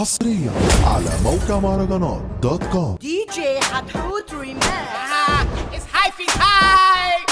حصريا على موقع مهرجانات دوت كوم. دي جي حتحوت ريماكس. It's high feet high.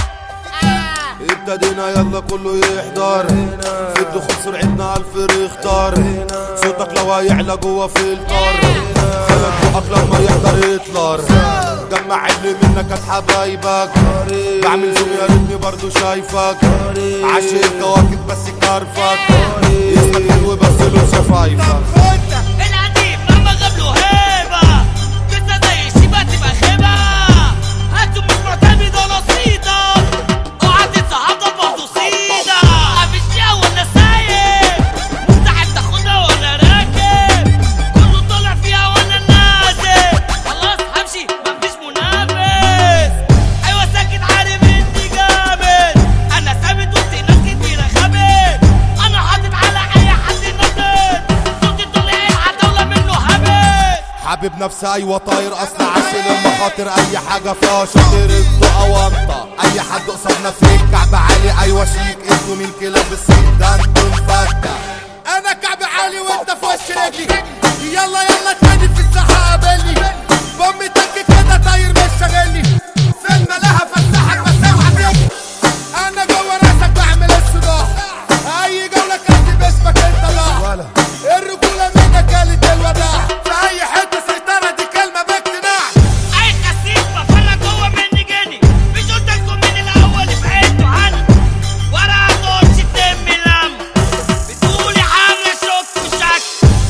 ابتدينا يلا كله يحضر في الدخول سرعتنا عالفريق اختار صوتك لو هيعلى جوا فلتر خلق بقك لما يحضر هتلر جمع اللي منك هات حبايبك بعمل زوم يا ريتني برضو شايفك عاشق الكواكب بس كارفك اسمك حلو بس له شفايفك القديم مهما غاب له هيبة لسه زي الشيبة تبقى خيبة هاتوا مش معتمد ولا صيدة اوعى تنسى حاجة برضه صيدة مفيش فيها ولا سايق مستحيل تاخدها وانا راكب كله طالع فيها وانا نازل خلاص همشي مفيش منافس ايوه ساكت عارف اني جامد انا ثابت وسط ناس كتيرة خابت انا حاطط على اي حد نطت صوتي طلع العتاولة منه هبت حابب نفسي ايوه طاير اصلا عشان المخاطر اي حاجه فيها شاطر انتوا اوامطه اي حد قصادنا فيك كعب عالي ايوه شيك انتوا مين كلاب الصيد ده انتوا مفتة انا كعب عالي وانت في وش رجلي يلا يلا تاني في الساحه قابلني بامي تك كده طاير مش شاغلني سلمى لها فسحك بس اوعى تجري انا جوه راسك بعمل الصداع اي جوله كاتب باسمك انت لا الرجوله منك قالت الوداع في اي حته سيطره دي كلمه باقتناع اي خسيس بفرج جوه مني جاني مش قلت لكم من الاول ابعدوا عني ورا هتقولش تم لم بتقولي حاجه شك وشك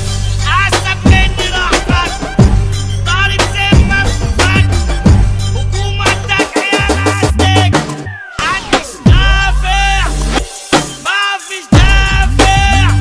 احسن مني راحتك ضارب سمك وفك حكومه تجعي انا اسلك محدش نافع مفيش دافع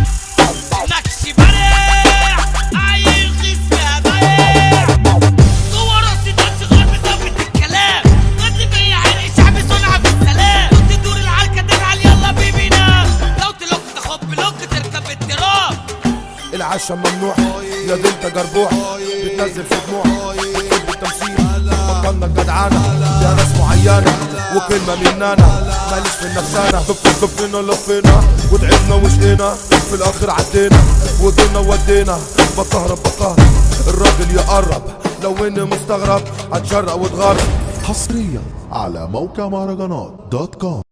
نكش بريح اي رخيص فيها بايع جوه راسي دانس غير بثبت الكلام غد بيا عرق شعبي صنع في السلام كنت تدور العركه تزعل يلا بيبي نام لو تلوك تاخد بلوك تركب التراب العشا ممنوع يا دي انت جربوع بتنزل في دموع بتحب التمثيل بطلنا الجدعانة يا ناس معينة وكلمة مننا ماليش في النفسانة طفينا لفينا وتعبنا وشقينا في الاخر عدينا وجينا ودينا بكهرب الراجل يقرب لو اني مستغرب هتشرق وتغرب حصريا على موقع مهرجانات دوت كوم.